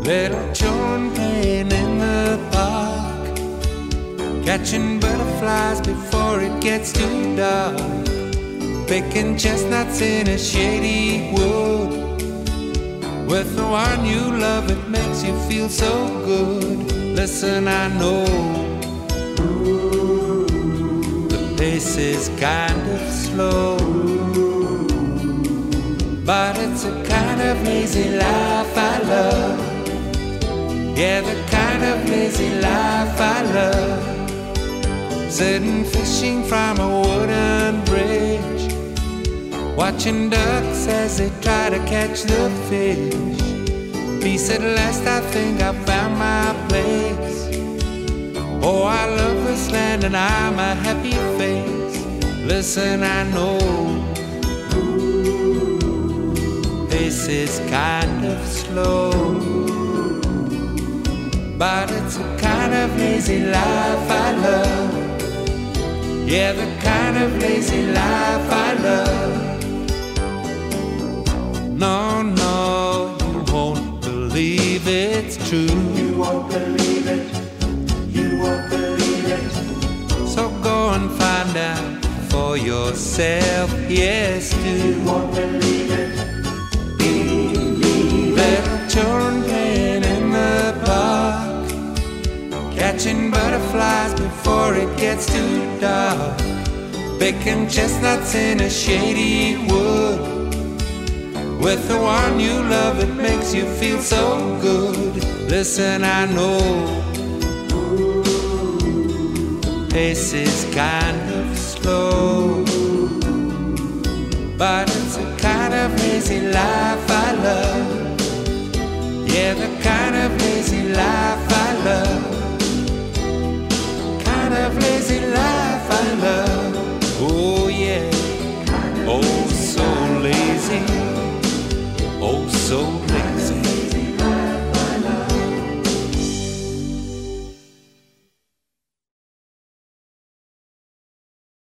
Little children playing in the park, catching butterflies before it gets too dark, picking chestnuts in a shady wood. With the one you love, it makes you feel so good. Listen, I know the pace is kind of slow, but it's a kind of lazy life I love. Yeah, the kind of lazy life I love. Sitting fishing from a wooden bridge, watching ducks as they try to catch the fish. Peace at last, I think I found my place. Oh, I love this land and I'm a happy face. Listen, I know this is kind of slow, but it's a kind of lazy life I love. Yeah, the kind of lazy life I love. No, no, you won't believe it's true. You won't believe it. You won't believe it. So go and find out for yourself. Yes, do. You won't believe it. Little children playing in the park, catching butterflies before it gets too dark, picking chestnuts in a shady wood. With the one you love, it makes you feel so good. Listen, I know pace is kind